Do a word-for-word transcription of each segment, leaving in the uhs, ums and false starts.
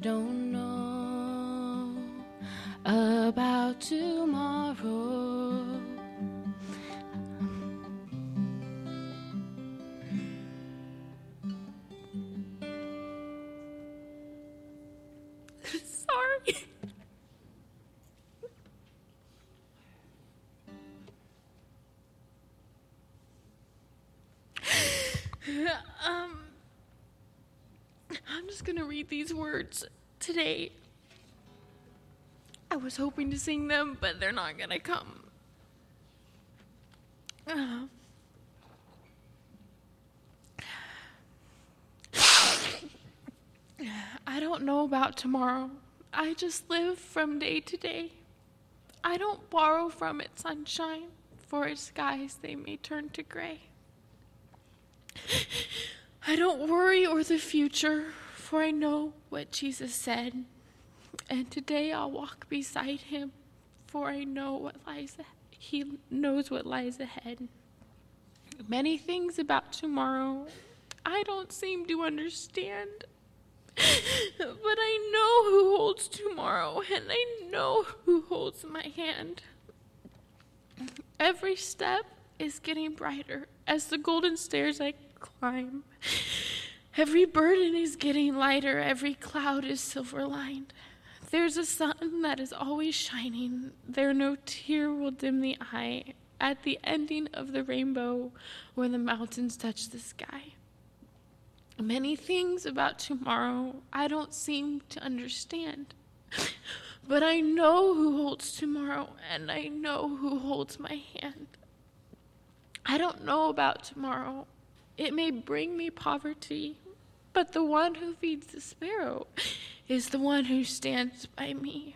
don't know about tomorrow. Sorry. um, I'm just gonna read these words today. I was hoping to sing them, but they're not gonna come. Uh, I don't know about tomorrow. I just live from day to day. I don't borrow from its sunshine, for its skies they may turn to gray. I don't worry o'er the future, for I know what Jesus said. And today I'll walk beside him, for I know what lies ahead. He knows what lies ahead. Many things about tomorrow I don't seem to understand. But I know who holds tomorrow, and I know who holds my hand. Every step is getting brighter as the golden stairs I climb. Every burden is getting lighter, every cloud is silver-lined. There's a sun that is always shining, there no tear will dim the eye at the ending of the rainbow where the mountains touch the sky. Many things about tomorrow I don't seem to understand, but I know who holds tomorrow, and I know who holds my hand. I don't know about tomorrow. It may bring me poverty, but the one who feeds the sparrow is the one who stands by me.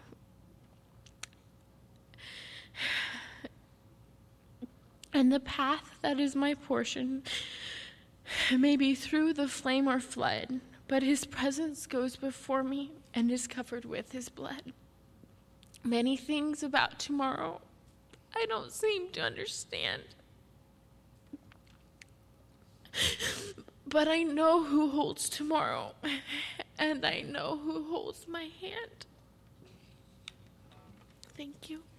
And the path that is my portion may be through the flame or flood, but his presence goes before me and is covered with his blood. Many things about tomorrow I don't seem to understand, but I know who holds tomorrow, and I know who holds my hand. Thank you.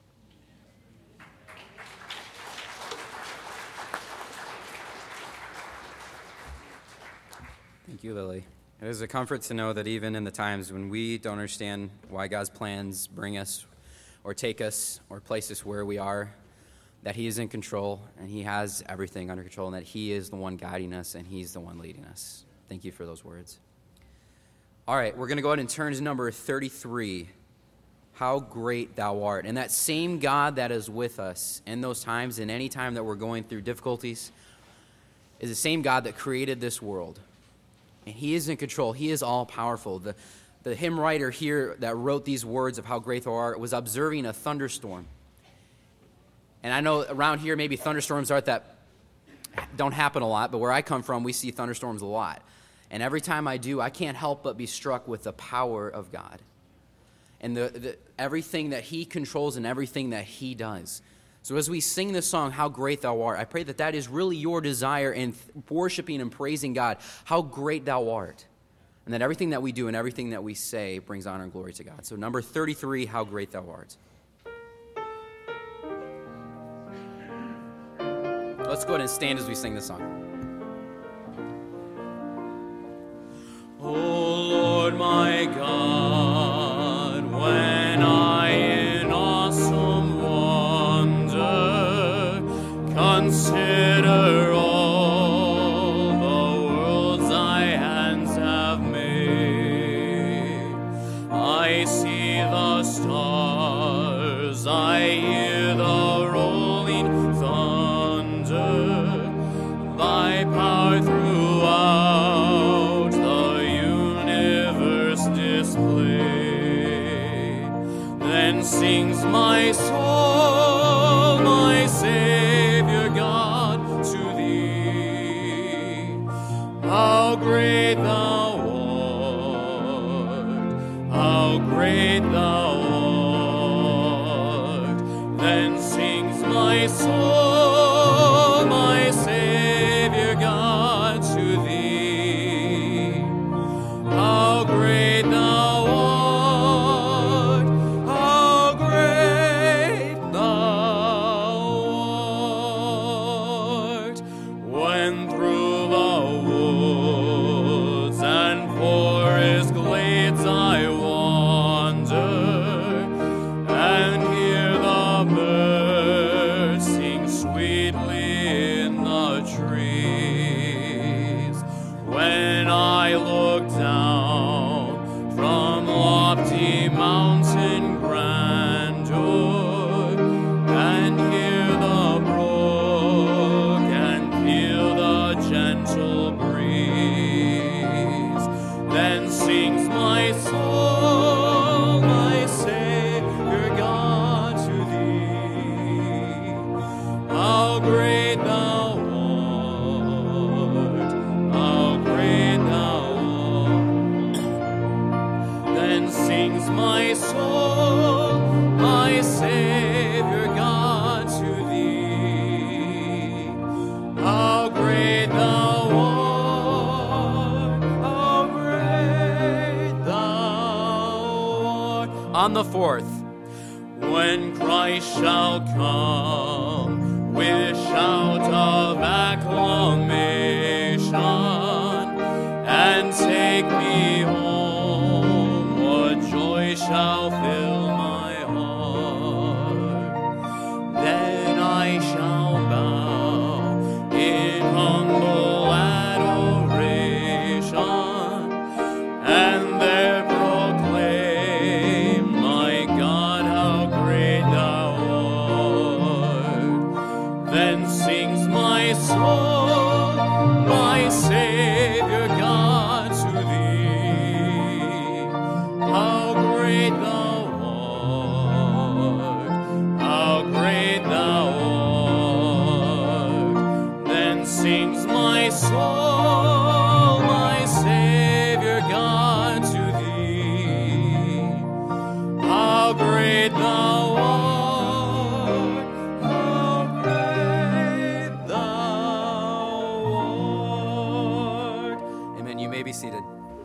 Thank you, Lily. It is a comfort to know that even in the times when we don't understand why God's plans bring us or take us or place us where we are, that he is in control and he has everything under control and that he is the one guiding us and he's the one leading us. Thank you for those words. All right, we're going to go ahead and turn to number thirty-three, How Great Thou Art. And that same God that is with us in those times and any time that we're going through difficulties is the same God that created this world. And he is in control. He is all-powerful. The, the hymn writer here that wrote these words of how great thou art was observing a thunderstorm. And I know around here maybe thunderstorms aren't that, don't happen a lot, but where I come from, we see thunderstorms a lot. And every time I do, I can't help but be struck with the power of God. And the, the everything that he controls and everything that he does. So as we sing this song, How Great Thou Art, I pray that that is really your desire in worshiping and praising God, how great thou art. And that everything that we do and everything that we say brings honor and glory to God. So number thirty-three, How Great Thou Art. Let's go ahead and stand as we sing this song. O Lord my God, when I in awesome wonder consider all the worlds thy hands have made, I see the stars, I hear the rolling thunder, thy power throughout the universe displayed. Then sings my soul, my Savior God, to thee. How great thou art, how great thou art. Then sings my soul, my Savior God, to thee. How great thou art. trees. When I look down from lofty mountain grandeur and hear the brook and feel the gentle breeze, then sings my soul, my Savior God, to thee. How great thou art, how great thou art. Then sings my soul, my Savior God, to thee. How great thou art, how great thou art. On the fourth, when Christ shall come with shout of acclamation and take me home, what joy shall fill my heart. Then I shall bow in humble adoration and there proclaim, my God, how great thou art. Then sings my soul, my Savior God, to thee. How great thou art, how great thou art. Then sings my soul, my Savior God, to thee. How great thou art, how great thou art. amen. You may be seated.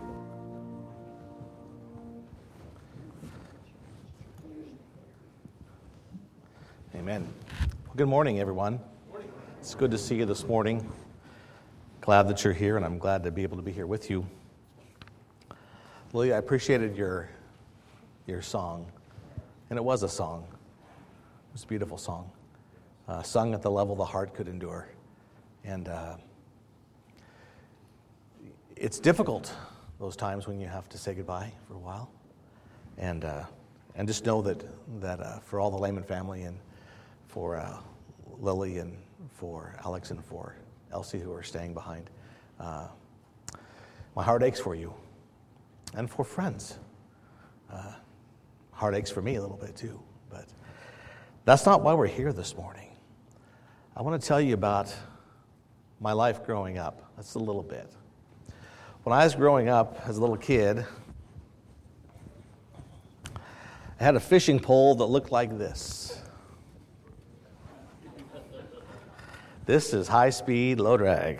Amen. Well, good morning, everyone. It's good to see you this morning. Glad that you're here, and I'm glad to be able to be here with you. Lily, I appreciated your your song, and it was a song. It was a beautiful song, uh, sung at the level the heart could endure. And uh, it's difficult, those times when you have to say goodbye for a while. And uh, and just know that, that uh, for all the Lehman family and for uh, Lily and for Alex and for Elsie who are staying behind, uh, my heart aches for you. And for friends. Uh, heart aches for me a little bit too. But that's not why we're here this morning. I want to tell you about my life growing up. That's a little bit. When I was growing up as a little kid, I had a fishing pole that looked like this. This is high speed, low drag.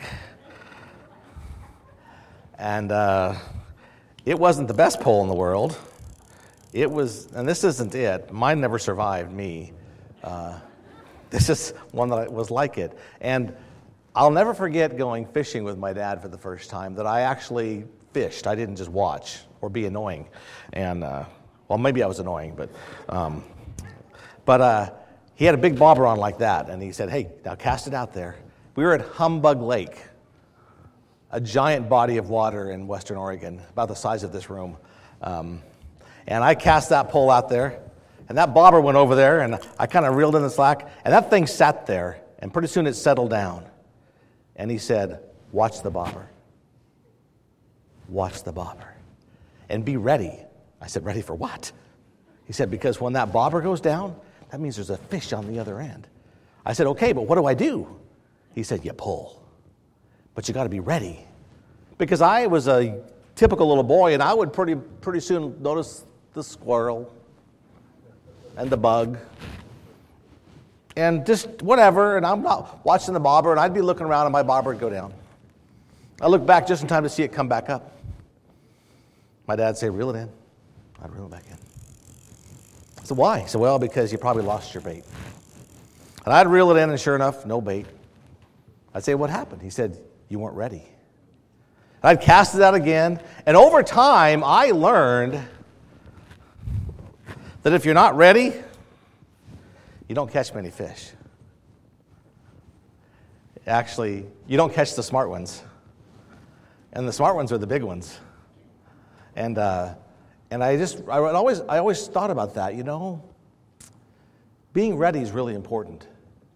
And uh, it wasn't the best pole in the world. It was, and this isn't it. Mine never survived me. Uh, this is one that was like it. And I'll never forget going fishing with my dad for the first time, that I actually fished. I didn't just watch or be annoying. And, uh, well, maybe I was annoying, but um, but uh, he had a big bobber on like that, and he said, hey, now cast it out there. We were at Humbug Lake, a giant body of water in Western Oregon, about the size of this room. Um, and I cast that pole out there, and that bobber went over there, and I kind of reeled in the slack, and that thing sat there, and pretty soon it settled down. And he said, watch the bobber. Watch the bobber. And be ready. I said, ready for what? He said, because when that bobber goes down, that means there's a fish on the other end. I said, okay, but what do I do? He said, you pull. But you got to be ready. Because I was a typical little boy, and I would pretty pretty soon notice the squirrel and the bug and just whatever, and I'm not watching the bobber, and I'd be looking around, and my bobber would go down. I look back just in time to see it come back up. My dad would say, reel it in. I'd reel it back in. I said, why? He said, well, because you probably lost your bait. And I'd reel it in, and sure enough, no bait. I'd say, what happened? He said, you weren't ready. And I'd cast it out again, and over time, I learned that if you're not ready, you don't catch many fish. actually, you don't catch the smart ones. And the smart ones are the big ones. And uh, and I just, I always, I always thought about that, you know. Being ready is really important.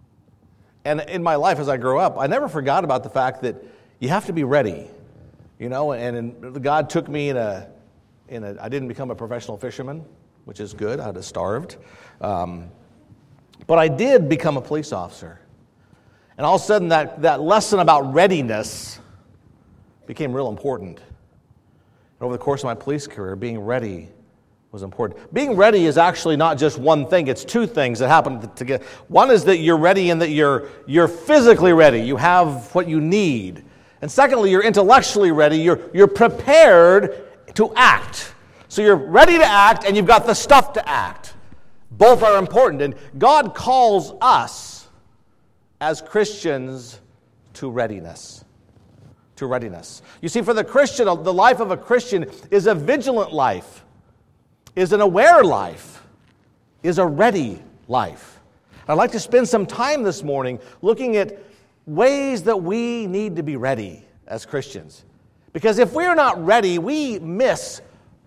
And in my life as I grew up, I never forgot about the fact that you have to be ready, you know. And, and God took me in a, in a, I didn't become a professional fisherman, which is good. I'd have starved. Um, but I did become a police officer. And all of a sudden, that, that lesson about readiness became real important. And over the course of my police career, being ready was important. Being ready is actually not just one thing. It's two things that happen together. One is that you're ready and that you're, you're physically ready. You have what you need. And secondly, you're intellectually ready. You're, you're prepared to act. So you're ready to act and you've got the stuff to act. Both are important. And God calls us as Christians to readiness. To readiness. You see, for the Christian, the life of a Christian is a vigilant life, is an aware life, is a ready life. I'd like to spend some time this morning looking at ways that we need to be ready as Christians. Because if we're not ready, we miss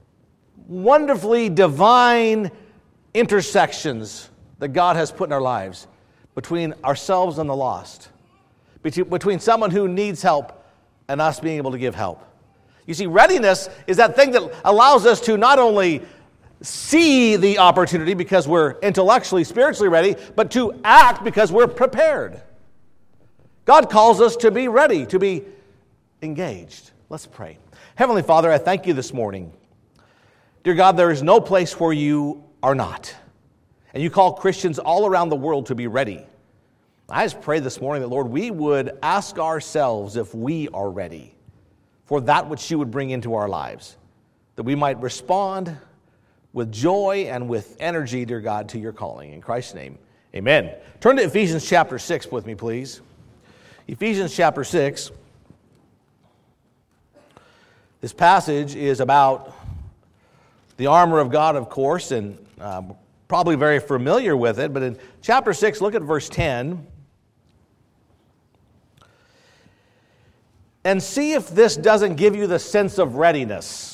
wonderfully divine intersections that God has put in our lives between ourselves and the lost, between someone who needs help and us being able to give help. You see, readiness is that thing that allows us to not only see the opportunity because we're intellectually, spiritually ready, but to act because we're prepared. God calls us to be ready, to be engaged. Let's pray. Heavenly Father, I thank you this morning. Dear God, there is no place where you are not. And you call Christians all around the world to be ready. I just pray this morning that, Lord, we would ask ourselves if we are ready for that which you would bring into our lives, that we might respond with joy and with energy, dear God, to your calling. In Christ's name, amen. Turn to Ephesians chapter six with me, please. Ephesians chapter six. This passage is about the armor of God, of course, and uh, probably very familiar with it. But in chapter six, look at verse ten. And see if this doesn't give you the sense of readiness.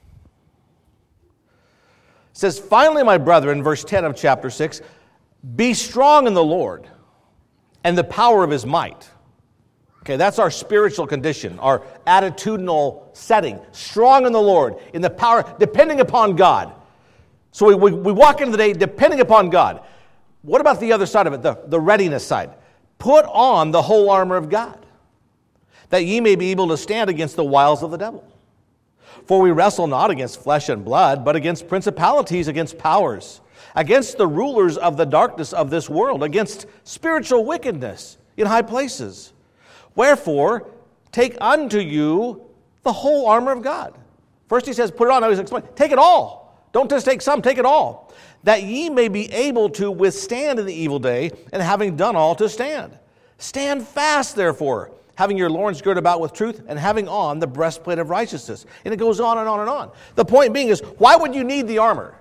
It says, finally, my brethren, verse ten of chapter six, be strong in the Lord and the power of his might. Okay, that's our spiritual condition, our attitudinal setting. Strong in the Lord, in the power, depending upon God. So we, we, we walk into the day depending upon God. What about the other side of it, the, the readiness side? Put on the whole armor of God, that ye may be able to stand against the wiles of the devil. For we wrestle not against flesh and blood, but against principalities, against powers, against the rulers of the darkness of this world, against spiritual wickedness in high places. Wherefore, take unto you the whole armor of God. First he says, put it on. Now he's explaining, take it all. Don't just take some, take it all. That ye may be able to withstand in the evil day, and having done all, to stand. Stand fast, therefore, having your loins girded about with truth, and having on the breastplate of righteousness. And it goes on and on and on. The point being is, why would you need the armor?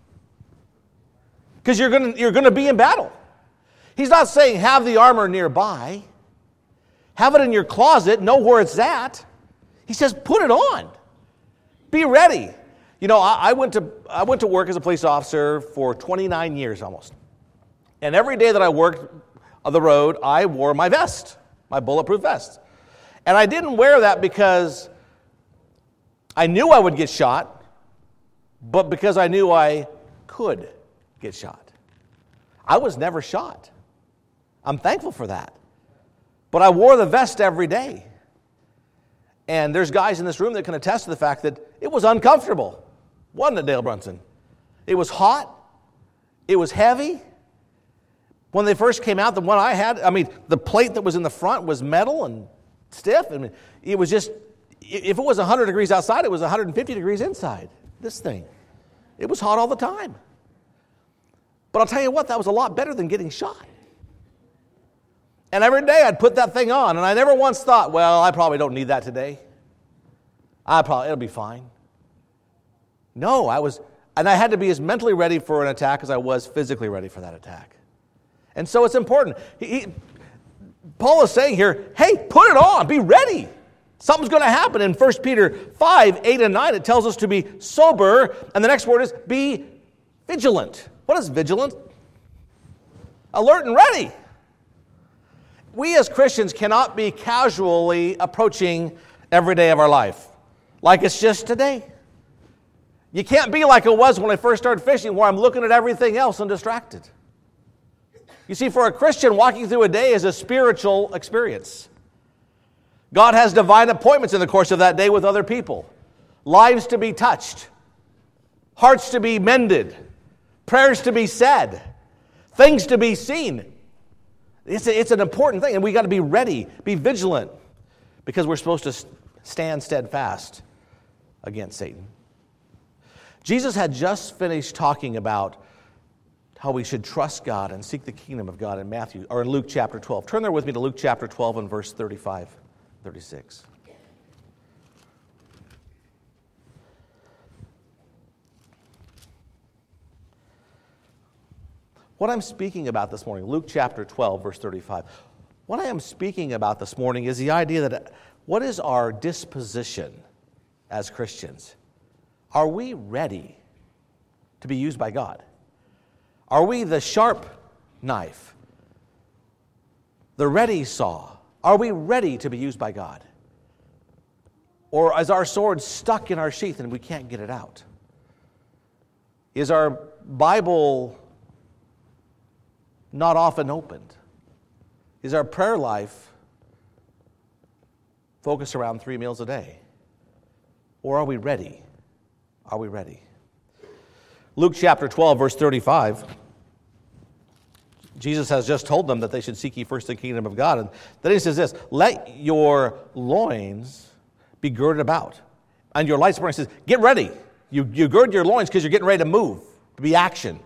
Because you're going you're going to be in battle. He's not saying have the armor nearby. Have it in your closet, know where it's at. He says put it on. Be ready. You know, I, I went to I went to work as a police officer for twenty-nine years almost. And every day that I worked on the road, I wore my vest. My bulletproof vest. And I didn't wear that because I knew I would get shot, but because I knew I could get shot. I was never shot. I'm thankful for that. But I wore the vest every day. And there's guys in this room that can attest to the fact that it was uncomfortable. Wasn't it, Dale Brunson? It was hot. It was heavy. When they first came out, the one I had, I mean, the plate that was in the front was metal and stiff. I mean, it was just, if it was one hundred degrees outside, it was one hundred fifty degrees inside. This thing. It was hot all the time. But I'll tell you what, that was a lot better than getting shot. And every day I'd put that thing on, and I never once thought, well, I probably don't need that today. I probably, it'll be fine. No, I was, and I had to be as mentally ready for an attack as I was physically ready for that attack. And so it's important. He, he, Paul is saying here, hey, put it on, be ready. Something's going to happen. In First Peter five, eight, and nine, it tells us to be sober, and the next word is be vigilant. What is vigilant? Alert and ready. We as Christians cannot be casually approaching every day of our life like it's just today. You can't be like it was when I first started fishing, where I'm looking at everything else and distracted. You see, for a Christian, walking through a day is a spiritual experience. God has divine appointments in the course of that day with other people. Lives to be touched. Hearts to be mended. Prayers to be said. Things to be seen. It's, a, it's an important thing, and we got to be ready, be vigilant, because we're supposed to stand steadfast against Satan. Jesus had just finished talking about how we should trust God and seek the kingdom of God in Matthew, or in Luke chapter twelve. Turn there with me to Luke chapter twelve and verse thirty-five, thirty-six. What I'm speaking about this morning, Luke chapter twelve, verse thirty-five, what I am speaking about this morning is the idea that what is our disposition as Christians? Are we ready to be used by God? Are we the sharp knife, the ready saw? Are we ready to be used by God? Or is our sword stuck in our sheath and we can't get it out? Is our Bible not often opened? Is our prayer life focused around three meals a day? Or are we ready? Are we ready? Luke chapter twelve, verse thirty-five, Jesus has just told them that they should seek ye first the kingdom of God. And then he says this, let your loins be girded about, and your lights burning. He says, get ready. You, you gird your loins because you're getting ready to move, to be action.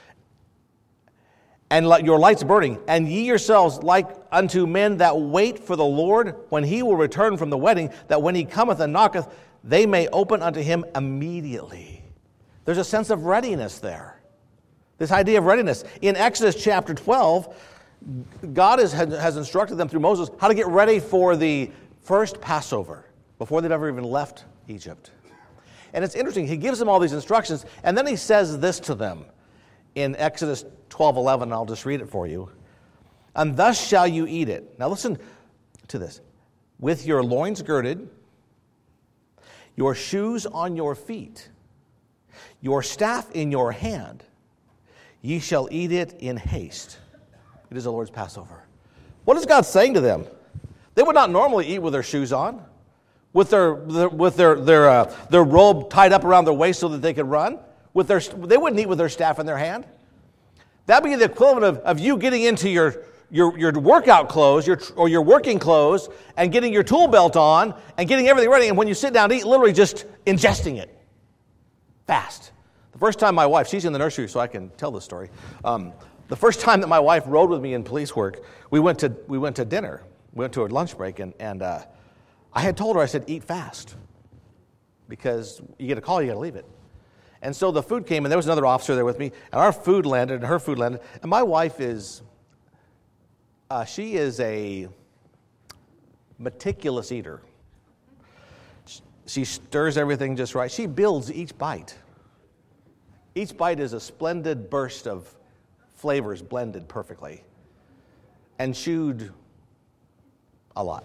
And let your lights burning, and ye yourselves like unto men that wait for the Lord, when he will return from the wedding, that when he cometh and knocketh, they may open unto him immediately. There's a sense of readiness there. This idea of readiness. In Exodus chapter twelve, God is, has instructed them through Moses how to get ready for the first Passover before they've ever even left Egypt. And it's interesting, he gives them all these instructions, and then he says this to them in Exodus twelve eleven, I'll just read it for you. And thus shall you eat it. Now listen to this. With your loins girded, your shoes on your feet, your staff in your hand, ye shall eat it in haste. It is the Lord's Passover. What is God saying to them? They would not normally eat with their shoes on, with their, their with their their uh, their robe tied up around their waist so that they could run. With their, they wouldn't eat with their staff in their hand. That would be the equivalent of, of you getting into your, your, your workout clothes your, or your working clothes and getting your tool belt on and getting everything ready. And when you sit down to eat, literally just ingesting it fast. The first time my wife, she's in the nursery so I can tell this story. Um, the first time that my wife rode with me in police work, we went to we went to dinner. We went to a lunch break, and, and uh, I had told her, I said, eat fast. Because you get a call, you got to leave it. And so the food came, and there was another officer there with me, and our food landed, and her food landed. And my wife is, uh, she is a meticulous eater. She stirs everything just right. She builds each bite. Each bite is a splendid burst of flavors blended perfectly and chewed a lot.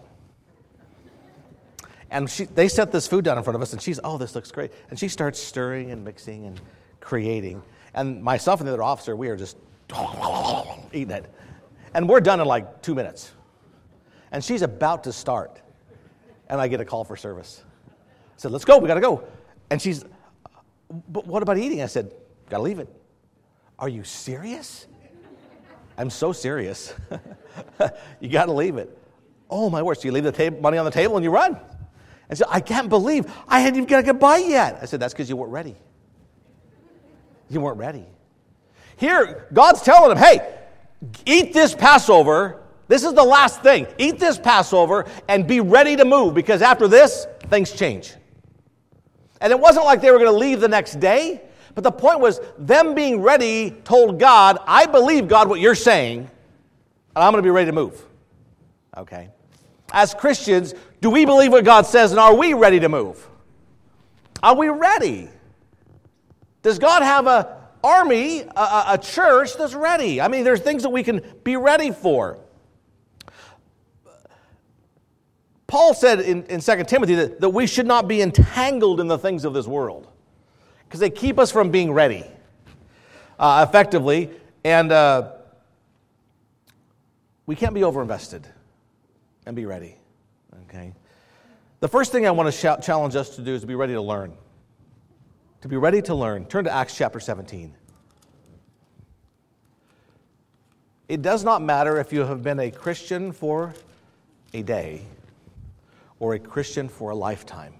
And she, they set this food down in front of us, and she's, oh, this looks great. And she starts stirring and mixing and creating. And myself and the other officer, we are just eating it. And we're done in like two minutes. And she's about to start. And I get a call for service. I said, let's go, we got to go. And she's, but what about eating? I said, got to leave it. Are you serious? I'm so serious. You got to leave it. Oh, my word. So you leave the tab- money on the table and you run. And so I can't believe I hadn't even got a goodbye yet. I said, that's because you weren't ready. You weren't ready. Here, God's telling them, hey, eat this Passover. This is the last thing. Eat this Passover and be ready to move, because after this, things change. And it wasn't like they were going to leave the next day. But the point was, them being ready told God, I believe, God, what you're saying, and I'm going to be ready to move. Okay? As Christians, do we believe what God says, and are we ready to move? Are we ready? Does God have an army, a, a church that's ready? I mean, there's things that we can be ready for. Paul said in, in Second Timothy that, that we should not be entangled in the things of this world because they keep us from being ready uh, effectively, and uh, we can't be overinvested and be ready. Okay. The first thing I want to sh- challenge us to do is to be ready to learn. To be ready to learn. Turn to Acts chapter seventeen. It does not matter if you have been a Christian for a day or a Christian for a lifetime.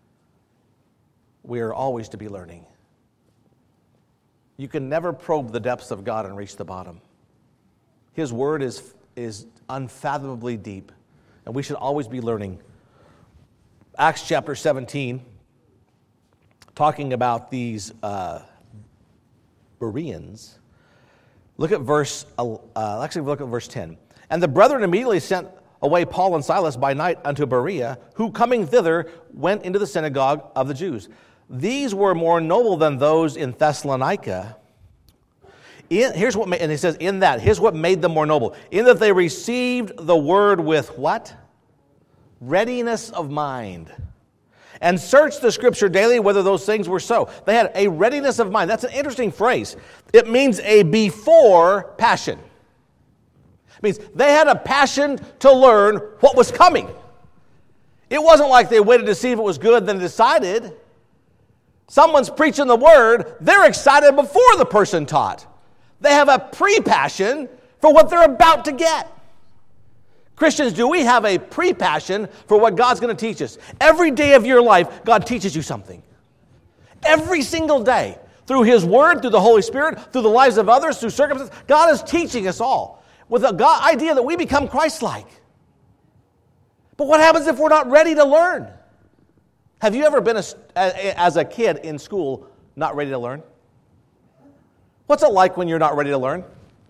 We are always to be learning. You can never probe the depths of God and reach the bottom. His word is, is unfathomably deep, and we should always be learning. Acts chapter seventeen, talking about these uh, Bereans. Look at verse, uh, actually look at verse ten. And the brethren immediately sent away Paul and Silas by night unto Berea, who coming thither went into the synagogue of the Jews. These were more noble than those in Thessalonica. In, here's what, and he says, in that, here's what made them more noble. In that they received the word with what? Readiness of mind. And searched the Scripture daily whether those things were so. They had a readiness of mind. That's an interesting phrase. It means a before passion. It means they had a passion to learn what was coming. It wasn't like they waited to see if it was good, then decided. Someone's preaching the word, they're excited before the person taught. They have a pre-passion for what they're about to get. Christians, do we have a pre-passion for what God's going to teach us? Every day of your life, God teaches you something. Every single day. Through His Word, through the Holy Spirit, through the lives of others, through circumstances, God is teaching us all with the God idea that we become Christ-like. But what happens if we're not ready to learn? Have you ever been, a, as a kid in school, not ready to learn? What's it like when you're not ready to learn?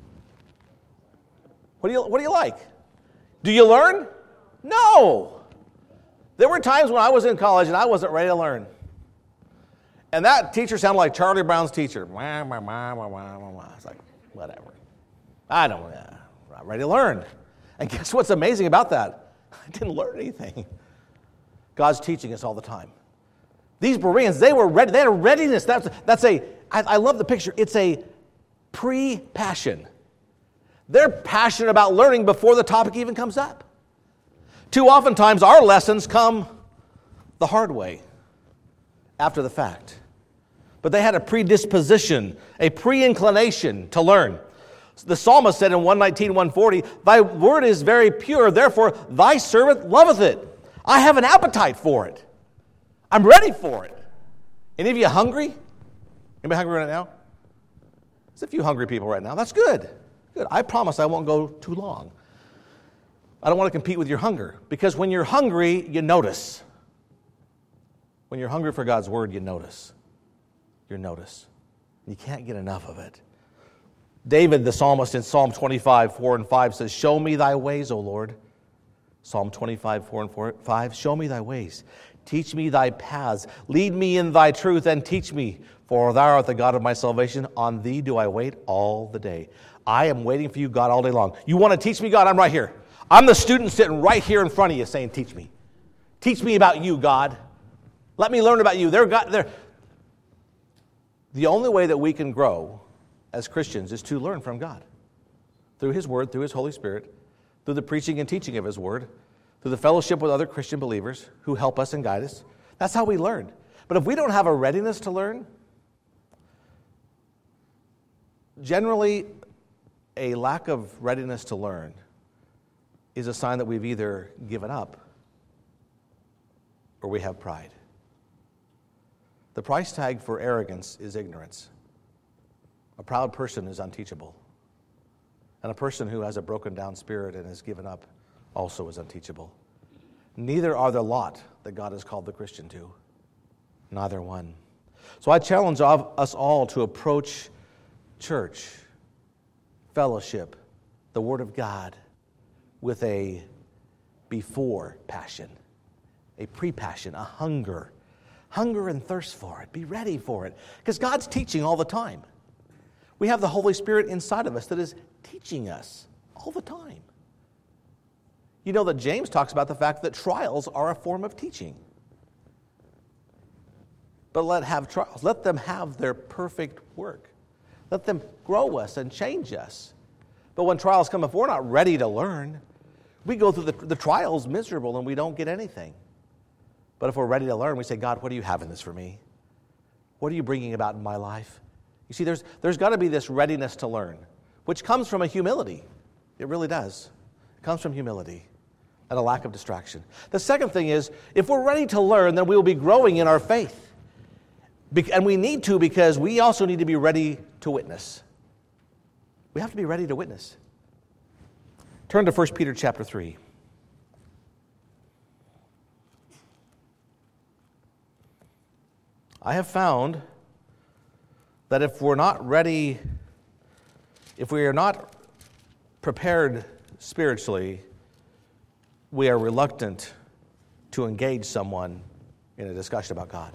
What do you, what do you like? Do you learn? No. There were times when I was in college and I wasn't ready to learn. And that teacher sounded like Charlie Brown's teacher. It's like, whatever. I don't, uh, I'm not ready to learn. And guess what's amazing about that? I didn't learn anything. God's teaching us all the time. These Bereans, they were ready. They had a readiness. That's, that's a, I, I love the picture. It's a pre-passion. They're passionate about learning before the topic even comes up. Too often times our lessons come the hard way, after the fact. But they had a predisposition, a pre-inclination to learn. The psalmist said in one nineteen, one forty, thy word is very pure, therefore thy servant loveth it. I have an appetite for it. I'm ready for it. Any of you hungry? Anybody hungry right now? There's a few hungry people right now. That's good. Good. I promise I won't go too long. I don't want to compete with your hunger, because when you're hungry, you notice. When you're hungry for God's word, you notice. You notice. You can't get enough of it. David, the psalmist, in Psalm twenty-five, four and five says, show me thy ways, O Lord. Psalm twenty-five, four and five, show me thy ways. Teach me thy paths. Lead me in thy truth and teach me, for thou art the God of my salvation. On thee do I wait all the day. I am waiting for you, God, all day long. You want to teach me, God? I'm right here. I'm the student sitting right here in front of you saying, teach me. Teach me about you, God. Let me learn about you. They're God, they're... The only way that we can grow as Christians is to learn from God. Through His Word, through His Holy Spirit, through the preaching and teaching of His Word, through the fellowship with other Christian believers who help us and guide us. That's how we learn. But if we don't have a readiness to learn, generally a lack of readiness to learn is a sign that we've either given up or we have pride. The price tag for arrogance is ignorance. A proud person is unteachable. And a person who has a broken down spirit and has given up also is unteachable. Neither are the lot that God has called the Christian to. Neither one. So I challenge us all to approach church, fellowship, the Word of God with a before passion. A pre-passion, a hunger. Hunger and thirst for it. Be ready for it. Because God's teaching all the time. We have the Holy Spirit inside of us that is teaching us all the time. You know that James talks about the fact that trials are a form of teaching. But let have trials. Let them have their perfect work. Let them grow us and change us. But when trials come, if we're not ready to learn, we go through the, the trials miserable and we don't get anything. But if we're ready to learn, we say, God, what do you have in this for me? What are you bringing about in my life? You see, there's, there's got to be this readiness to learn, which comes from a humility. It really does. It comes from humility and a lack of distraction. The second thing is, if we're ready to learn, then we will be growing in our faith. Be- and we need to, because we also need to be ready to witness. We have to be ready to witness. Turn to First Peter chapter three. I have found that if we're not ready, if we are not prepared spiritually, we are reluctant to engage someone in a discussion about God.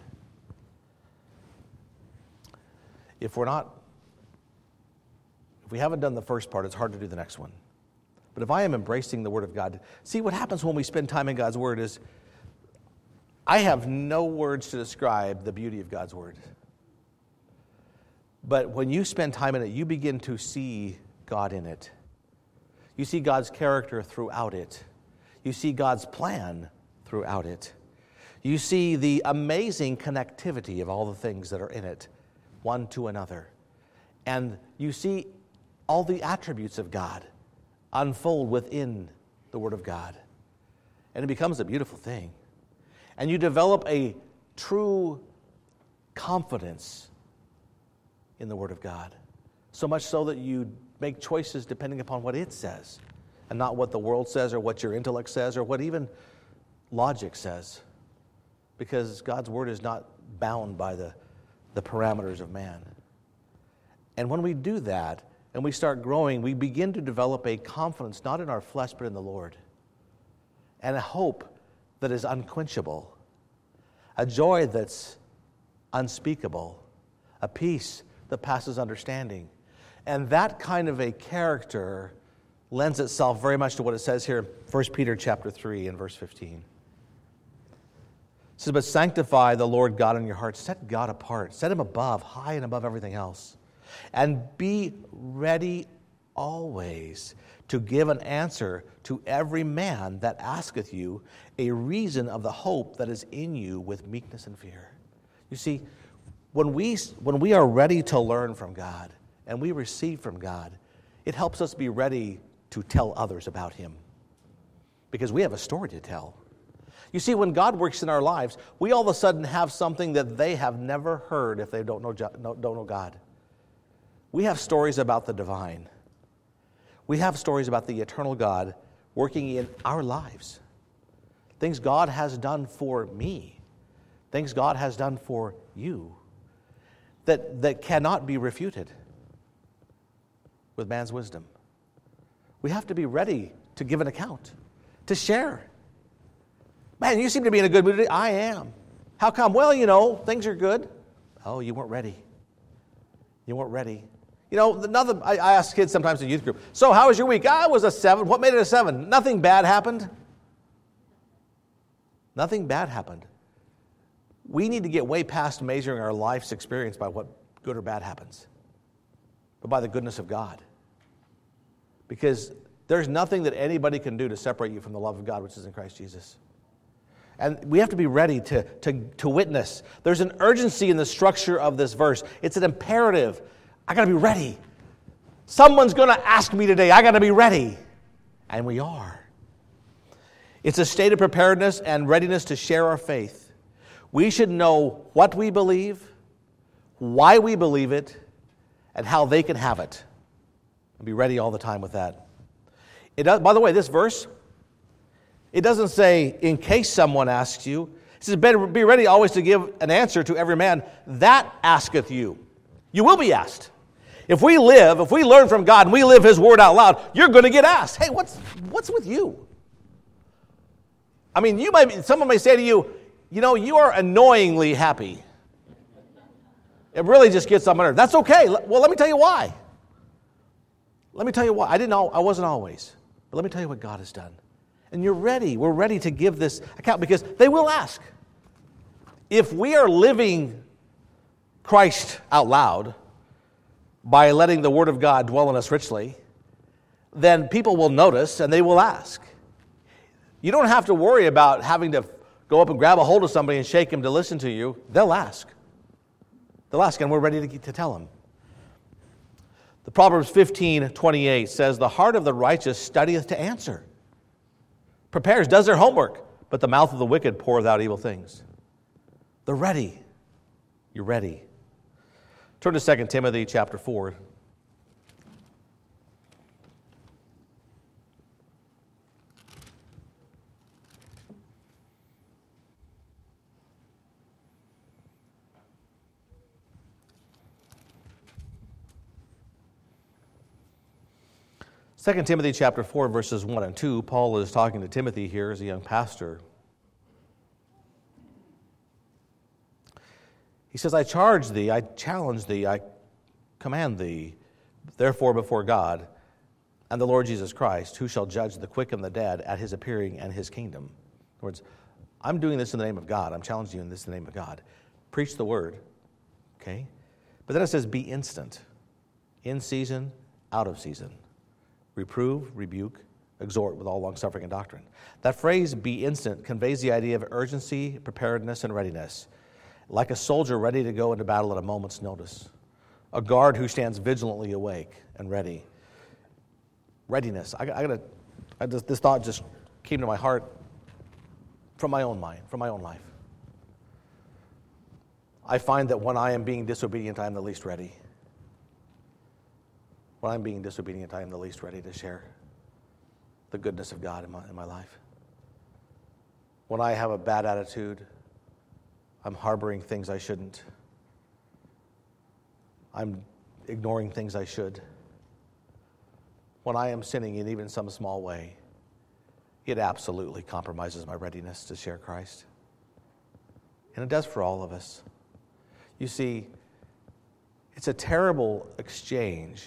If we're not, if we haven't done the first part, it's hard to do the next one. But if I am embracing the Word of God, see what happens when we spend time in God's Word is, I have no words to describe the beauty of God's Word. But when you spend time in it, you begin to see God in it. You see God's character throughout it. You see God's plan throughout it. You see the amazing connectivity of all the things that are in it, one to another. And you see all the attributes of God unfold within the Word of God. And it becomes a beautiful thing. And you develop a true confidence in the Word of God. So much so that you make choices depending upon what it says, and not what the world says or what your intellect says or what even logic says. Because God's Word is not bound by the, the parameters of man. And when we do that, and we start growing, we begin to develop a confidence, not in our flesh, but in the Lord. And a hope that is unquenchable. A joy that's unspeakable. A peace that passes understanding. And that kind of a character lends itself very much to what it says here in First Peter chapter three and verse fifteen. It says, but sanctify the Lord God in your hearts. Set God apart. Set Him above, high and above everything else. And be ready always to give an answer to every man that asketh you a reason of the hope that is in you with meekness and fear. You see, when we, when we are ready to learn from God and we receive from God, it helps us be ready to tell others about Him. Because we have a story to tell. You see, when God works in our lives, we all of a sudden have something that they have never heard if they don't know, don't know God. We have stories about the divine. We have stories about the eternal God working in our lives. Things God has done for me. Things God has done for you. That, that cannot be refuted with man's wisdom. We have to be ready to give an account, to share. Man, you seem to be in a good mood today. I am. How come? Well, you know, things are good. Oh, you weren't ready. You weren't ready. You know, another, I, I ask kids sometimes in youth group, so how was your week? Ah, it was a seven. What made it a seven? Nothing bad happened. Nothing bad happened. We need to get way past measuring our life's experience by what good or bad happens, but by the goodness of God. Because there's nothing that anybody can do to separate you from the love of God, which is in Christ Jesus. And we have to be ready to, to, to witness. There's an urgency in the structure of this verse. It's an imperative. I got to be ready. Someone's going to ask me today. I got to be ready. And we are. It's a state of preparedness and readiness to share our faith. We should know what we believe, why we believe it, and how they can have it. And be ready all the time with that. It does, by the way, this verse, it doesn't say, in case someone asks you. It says, better be ready always to give an answer to every man that asketh you. You will be asked. If we live, if we learn from God and we live His Word out loud, you're going to get asked, hey, what's, what's with you? I mean, you might, someone may say to you, you know, you are annoyingly happy. It really just gets on my nerves. That's okay. Well, let me tell you why. Let me tell you why. I didn't know, I wasn't always. But let me tell you what God has done. And you're ready. We're ready to give this account because they will ask. If we are living Christ out loud by letting the Word of God dwell in us richly, then people will notice and they will ask. You don't have to worry about having to go up and grab a hold of somebody and shake him to listen to you. They'll ask. They'll ask, and we're ready to, to tell them. The Proverbs fifteen twenty-eight says, the heart of the righteous studieth to answer, prepares, does their homework, but the mouth of the wicked poureth out evil things. They're ready. You're ready. Turn to Second Timothy chapter four. Second Timothy chapter four, verses one and two, Paul is talking to Timothy here as a young pastor. He says, I charge thee, I challenge thee, I command thee, therefore before God and the Lord Jesus Christ, who shall judge the quick and the dead at his appearing and his kingdom. In other words, I'm doing this in the name of God. I'm challenging you in this in the name of God. Preach the word, okay? But then it says, be instant, in season, out of season. Reprove, rebuke, exhort with all longsuffering and doctrine. That phrase, be instant, conveys the idea of urgency, preparedness, and readiness. Like a soldier ready to go into battle at a moment's notice. A guard who stands vigilantly awake and ready. Readiness. I, I gotta, I just, this thought just came to my heart from my own mind, from my own life. I find that when I am being disobedient, I am the least ready. When I'm being disobedient, I am the least ready to share the goodness of God in my, in my life. When I have a bad attitude, I'm harboring things I shouldn't. I'm ignoring things I should. When I am sinning in even some small way, it absolutely compromises my readiness to share Christ. And it does for all of us. You see, it's a terrible exchange.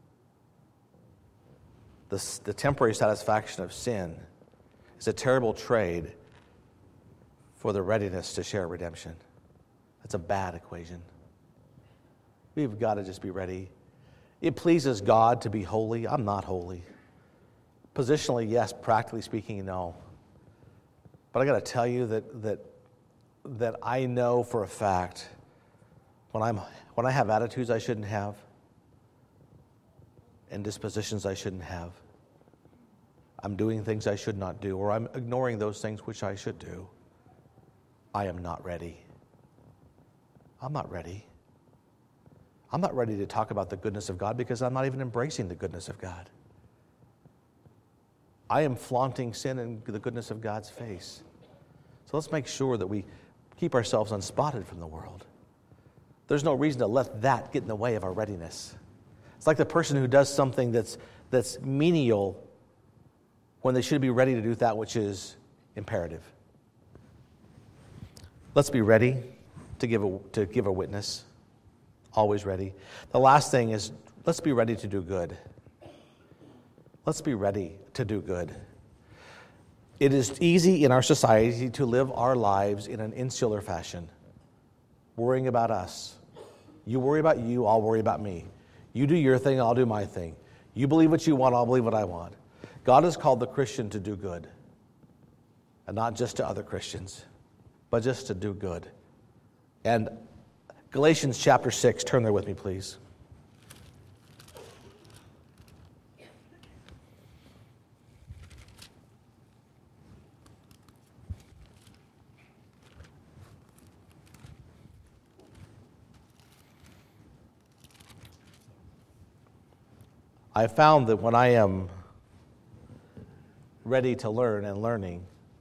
The, the temporary satisfaction of sin is a terrible trade for the readiness to share redemption. That's a bad equation. We've got to just be ready. It pleases God to be holy. I'm not holy. Positionally, yes. Practically speaking, no. But I got to tell you that that that I know for a fact when I'm when I have attitudes I shouldn't have, and dispositions I shouldn't have, I'm doing things I should not do, or I'm ignoring those things which I should do, I am not ready. I'm not ready. I'm not ready to talk about the goodness of God because I'm not even embracing the goodness of God. I am flaunting sin in the goodness of God's face. So let's make sure that we keep ourselves unspotted from the world. There's no reason to let that get in the way of our readiness. It's like the person who does something that's that's menial when they should be ready to do that which is imperative. Let's be ready to give a, to give a witness. Always ready. The last thing is, let's be ready to do good. Let's be ready to do good. It is easy in our society to live our lives in an insular fashion, worrying about us. You worry about you, I'll worry about me. You do your thing, I'll do my thing. You believe what you want, I'll believe what I want. God has called the Christian to do good. And not just to other Christians, but just to do good. And Galatians chapter six, turn there with me, please. I found that when I am ready to learn and learning,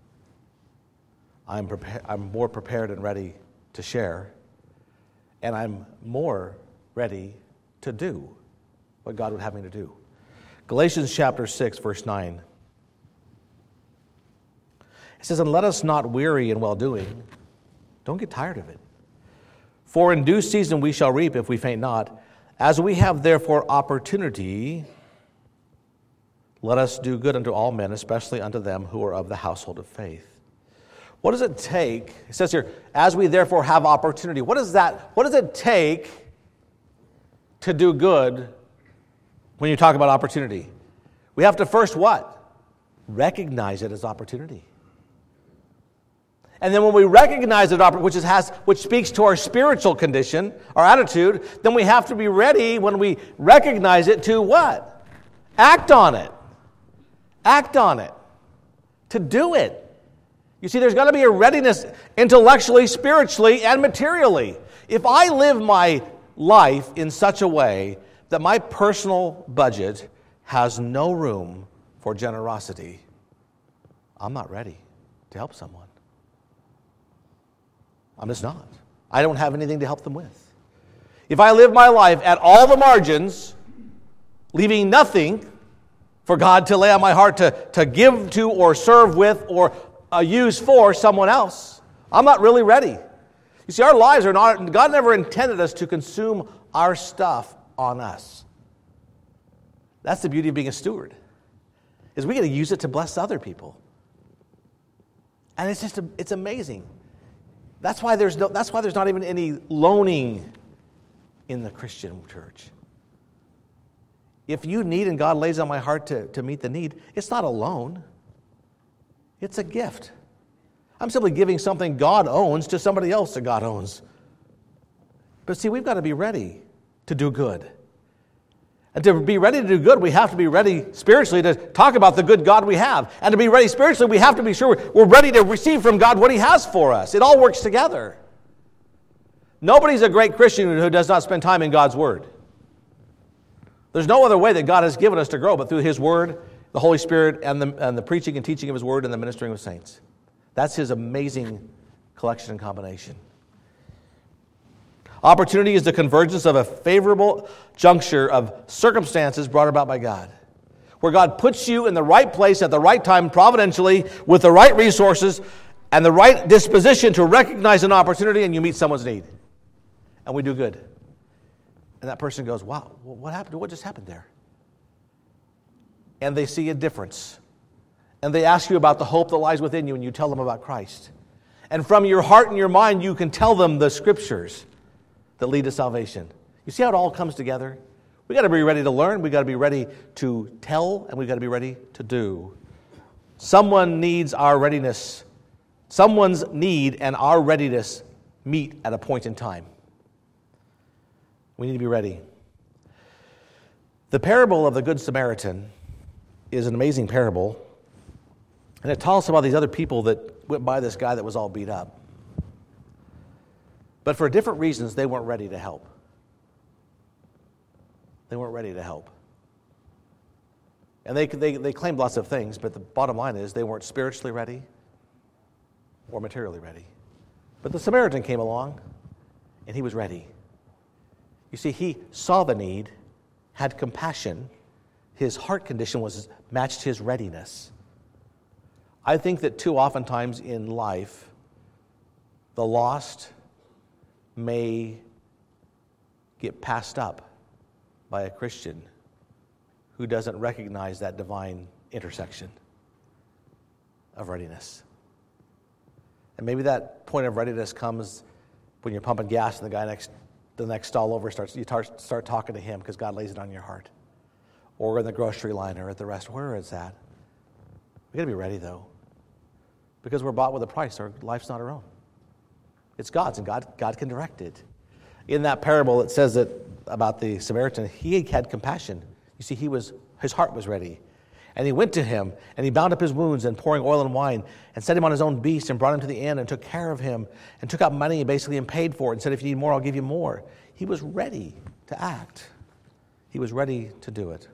I'm prepared, I'm more prepared and ready to share, and I'm more ready to do what God would have me to do. Galatians chapter six, verse nine. It He says, and let us not weary in well-doing. Don't get tired of it. For in due season we shall reap if we faint not. As we have therefore opportunity, let us do good unto all men, especially unto them who are of the household of faith. What does it take? It says here, as we therefore have opportunity. What is that? What does it take to do good when you talk about opportunity? We have to first what? Recognize it as opportunity. And then when we recognize it, which, is, has, which speaks to our spiritual condition, our attitude, then we have to be ready when we recognize it to what? Act on it. Act on it. To do it. You see, there's got to be a readiness intellectually, spiritually, and materially. If I live my life in such a way that my personal budget has no room for generosity, I'm not ready to help someone. I'm just not. I don't have anything to help them with. If I live my life at all the margins, leaving nothing for God to lay on my heart to, to give to or serve with or uh, use for someone else, I'm not really ready. You see, our lives are not, God never intended us to consume our stuff on us. That's the beauty of being a steward, is we get to use it to bless other people. And it's just, a, it's amazing. That's why there's no, that's why there's not even any loaning in the Christian church. If you need and God lays on my heart to, to meet the need, it's not a loan. It's a gift. I'm simply giving something God owns to somebody else that God owns. But see, we've got to be ready to do good. And to be ready to do good, we have to be ready spiritually to talk about the good God we have. And to be ready spiritually, we have to be sure we're ready to receive from God what He has for us. It all works together. Nobody's a great Christian who does not spend time in God's Word. There's no other way that God has given us to grow but through His Word, the Holy Spirit, and the, and the preaching and teaching of His Word, and the ministering of saints. That's His amazing collection and combination. Opportunity is the convergence of a favorable juncture of circumstances brought about by God, where God puts you in the right place at the right time providentially with the right resources and the right disposition to recognize an opportunity, and you meet someone's need. And we do good. And that person goes, wow, what happened? What just happened there? And they see a difference. And they ask you about the hope that lies within you, and you tell them about Christ. And from your heart and your mind, you can tell them the Scriptures that lead to salvation. You see how it all comes together? We've got to be ready to learn. We've got to be ready to tell, and we've got to be ready to do. Someone needs our readiness. Someone's need and our readiness meet at a point in time. We need to be ready. The parable of the Good Samaritan is an amazing parable, and it tells us about these other people that went by this guy that was all beat up. But for different reasons, they weren't ready to help. They weren't ready to help. And they, they, they claimed lots of things, but the bottom line is they weren't spiritually ready or materially ready. But the Samaritan came along, and he was ready. You see, he saw the need, had compassion. His heart condition was matched his readiness. I think that too oftentimes in life, the lost may get passed up by a Christian who doesn't recognize that divine intersection of readiness. And maybe that point of readiness comes when you're pumping gas and the guy next, the next stall over starts, you start, start talking to him because God lays it on your heart. Or in the grocery line or at the restaurant, where it's at. We've got to be ready though. Because we're bought with a price. Our life's not our own. It's God's, and God, God can direct it. In that parable, it says that about the Samaritan, he had compassion. You see, he was his heart was ready. And he went to him, and he bound up his wounds, and pouring oil and wine, and set him on his own beast, and brought him to the inn, and took care of him, and took out money, basically, and paid for it, and said, if you need more, I'll give you more. He was ready to act. He was ready to do it.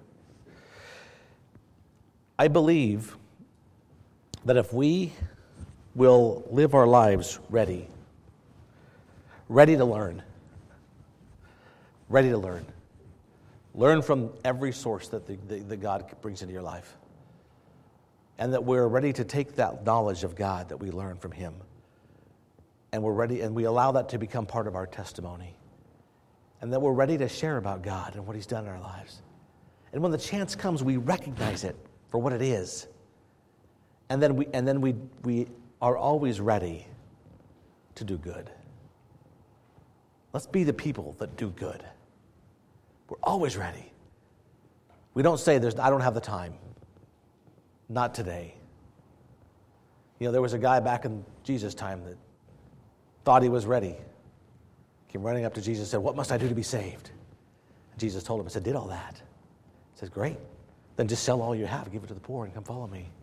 I believe that if we will live our lives ready, ready to learn, ready to learn, learn from every source that the, the, the God brings into your life, and that we're ready to take that knowledge of God that we learn from him, and we're ready, and we allow that to become part of our testimony, and that we're ready to share about God and what he's done in our lives. And when the chance comes, we recognize it for what it is. And then we and then we we are always ready to do good. Let's be the people that do good. We're always ready. We don't say, "There's I don't have the time." Not today. You know, there was a guy back in Jesus' time that thought he was ready. Came running up to Jesus and said, "What must I do to be saved?" And Jesus told him, I said, "Did all that." He says, "Great. Then just sell all you have, give it to the poor, and come follow me."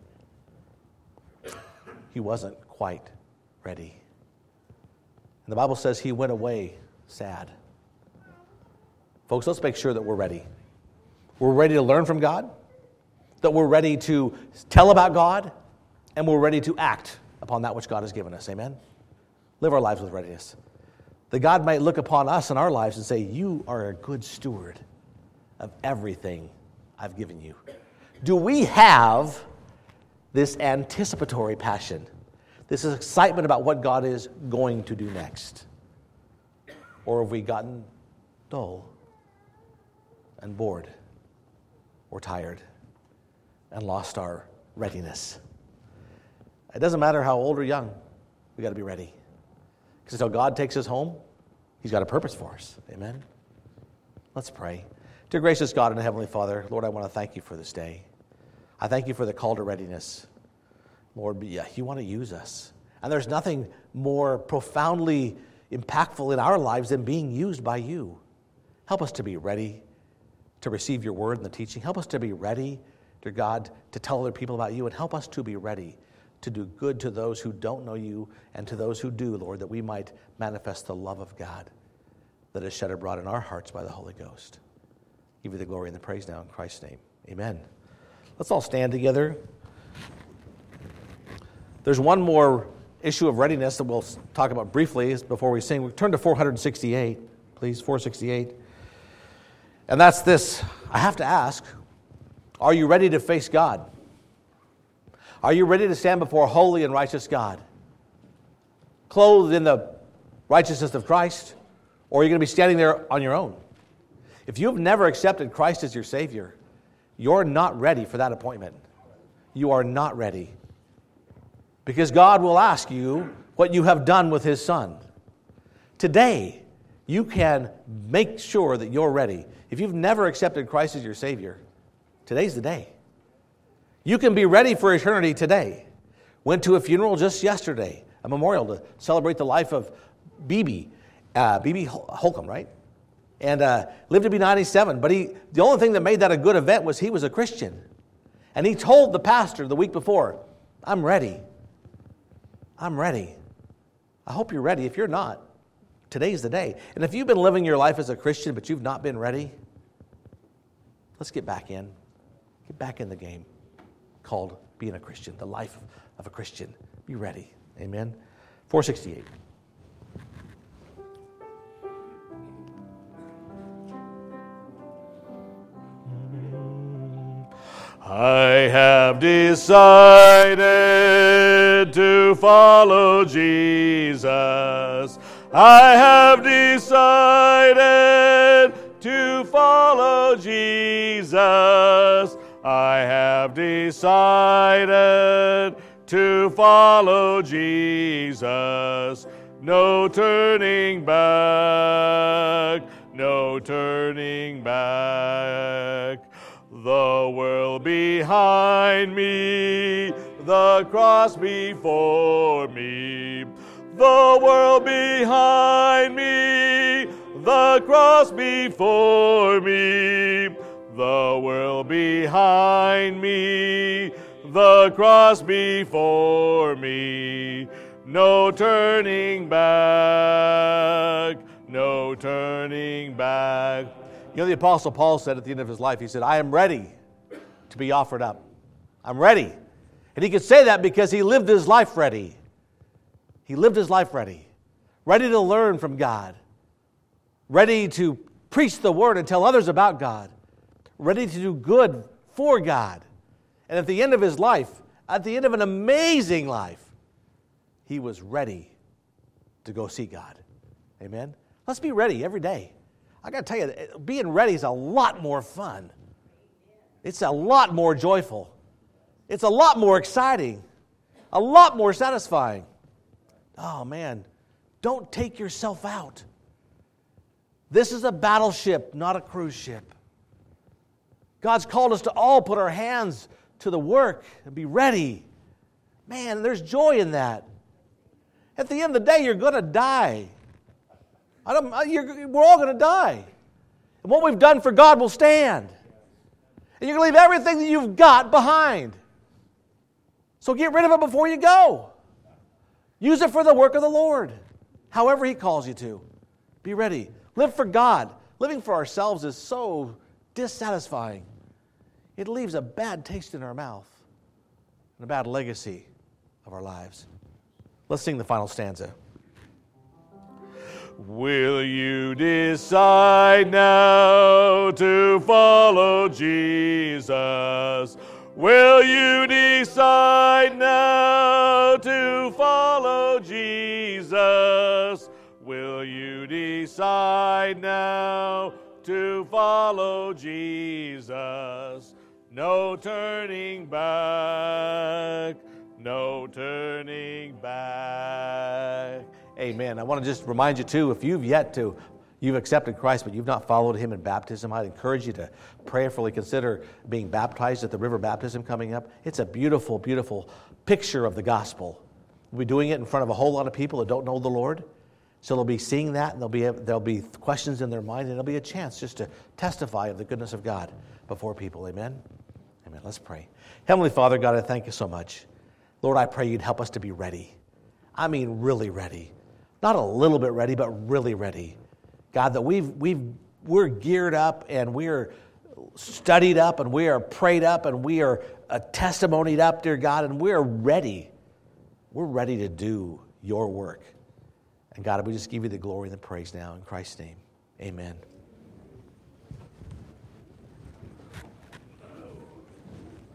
He wasn't quite ready. And the Bible says he went away sad. Folks, let's make sure that we're ready. We're ready to learn from God, that we're ready to tell about God, and we're ready to act upon that which God has given us. Amen? Live our lives with readiness. That God might look upon us and our lives and say, "You are a good steward of everything I've given you." Do we have this anticipatory passion, this excitement about what God is going to do next? Or have we gotten dull and bored or tired and lost our readiness? It doesn't matter how old or young, we got to be ready. Because until God takes us home, he's got a purpose for us. Amen? Let's pray. Dear gracious God and Heavenly Father, Lord, I want to thank you for this day. I thank you for the call to readiness. Lord, yeah, you want to use us. And there's nothing more profoundly impactful in our lives than being used by you. Help us to be ready to receive your word and the teaching. Help us to be ready, dear God, to tell other people about you. And help us to be ready to do good to those who don't know you and to those who do, Lord, that we might manifest the love of God that is shed abroad in our hearts by the Holy Ghost. Give you the glory and the praise now in Christ's name. Amen. Let's all stand together. There's one more issue of readiness that we'll talk about briefly before we sing. We turn to four sixty-eight, please, four sixty-eight. And that's this. I have to ask, are you ready to face God? Are you ready to stand before a holy and righteous God? Clothed in the righteousness of Christ? Or are you going to be standing there on your own? If you've never accepted Christ as your Savior, you're not ready for that appointment. You are not ready. Because God will ask you what you have done with His Son. Today, you can make sure that you're ready. If you've never accepted Christ as your Savior, today's the day. You can be ready for eternity today. Went to a funeral just yesterday, a memorial to celebrate the life of B B, uh, B B Holcomb, right? And uh, lived to be ninety-seven. But he, the only thing that made that a good event was he was a Christian. And he told the pastor the week before, "I'm ready. I'm ready." I hope you're ready. If you're not, today's the day. And if you've been living your life as a Christian but you've not been ready, let's get back in. Get back in the game called being a Christian, the life of a Christian. Be ready. Amen. four sixty-eight. I have decided to follow Jesus. I have decided to follow Jesus. I have decided to follow Jesus. No turning back, no turning back. The world behind me, the cross before me. The world behind me, the cross before me. The world behind me, the cross before me. No turning back, no turning back. You know, the Apostle Paul said at the end of his life, he said, "I am ready to be offered up. I'm ready." And he could say that because he lived his life ready. He lived his life ready. Ready to learn from God. Ready to preach the Word and tell others about God. Ready to do good for God. And at the end of his life, at the end of an amazing life, he was ready to go see God. Amen? Let's be ready every day. I got to tell you, being ready is a lot more fun. It's a lot more joyful. It's a lot more exciting. A lot more satisfying. Oh, man, don't take yourself out. This is a battleship, not a cruise ship. God's called us to all put our hands to the work and be ready. Man, there's joy in that. At the end of the day, you're going to die. I don't, you're, we're all going to die. And what we've done for God will stand. And you're going to leave everything that you've got behind. So get rid of it before you go. Use it for the work of the Lord, however He calls you to. Be ready. Live for God. Living for ourselves is so dissatisfying. It leaves a bad taste in our mouth and a bad legacy of our lives. Let's sing the final stanza. Will you decide now to follow Jesus? Will you decide now to follow Jesus? Will you decide now to follow Jesus? No turning back, no turning back. Amen. I want to just remind you too, if you've yet to, you've accepted Christ, but you've not followed Him in baptism, I'd encourage you to prayerfully consider being baptized at the river baptism coming up. It's a beautiful, beautiful picture of the gospel. We'll be doing it in front of a whole lot of people that don't know the Lord. So they'll be seeing that, and there'll be, there'll be questions in their mind, and there'll be a chance just to testify of the goodness of God before people. Amen? Amen. Let's pray. Heavenly Father, God, I thank you so much. Lord, I pray you'd help us to be ready. I mean really ready. Not a little bit ready, but really ready. God, that we've, we've, we're geared up, and we're studied up, and we are prayed up, and we are uh, testimonied up, dear God, and we're ready. We're ready to do your work. And God, we just give you the glory and the praise now in Christ's name. Amen.